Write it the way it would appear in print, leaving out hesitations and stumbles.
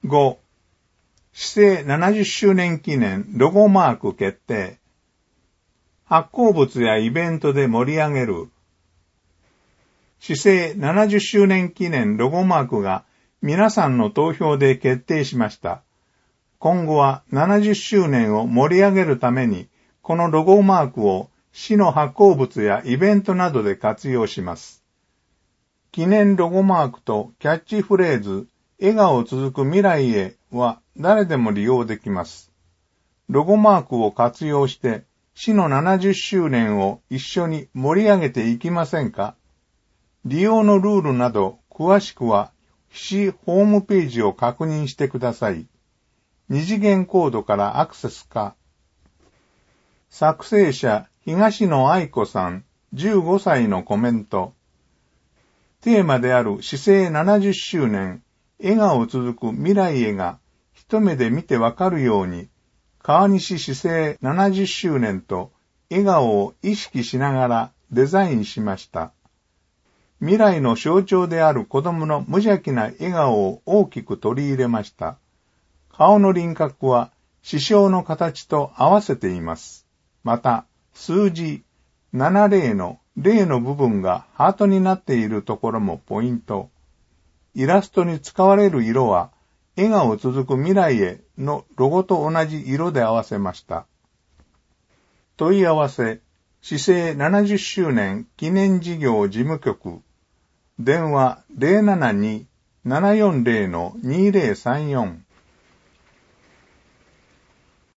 5、市政70周年記念ロゴマーク決定。発行物やイベントで盛り上げる。市政70周年記念ロゴマークが皆さんの投票で決定しました。今後は70周年を盛り上げるために、このロゴマークを市の発行物やイベントなどで活用します。記念ロゴマークとキャッチフレーズ、笑顔続く未来へは誰でも利用できます。ロゴマークを活用して市の70周年を一緒に盛り上げていきませんか？利用のルールなど詳しくは市ホームページを確認してください。二次元コードからアクセスか。作成者東野愛子さん15歳のコメント。テーマである市政70周年笑顔続く未来へが一目で見てわかるように、川西市政70周年と笑顔を意識しながらデザインしました。未来の象徴である子供の無邪気な笑顔を大きく取り入れました。顔の輪郭は視床の形と合わせています。また、数字70の0の部分がハートになっているところもポイント。イラストに使われる色は、笑顔続く未来へのロゴと同じ色で合わせました。問い合わせ、市政70周年記念事業事務局、電話 072-740-2034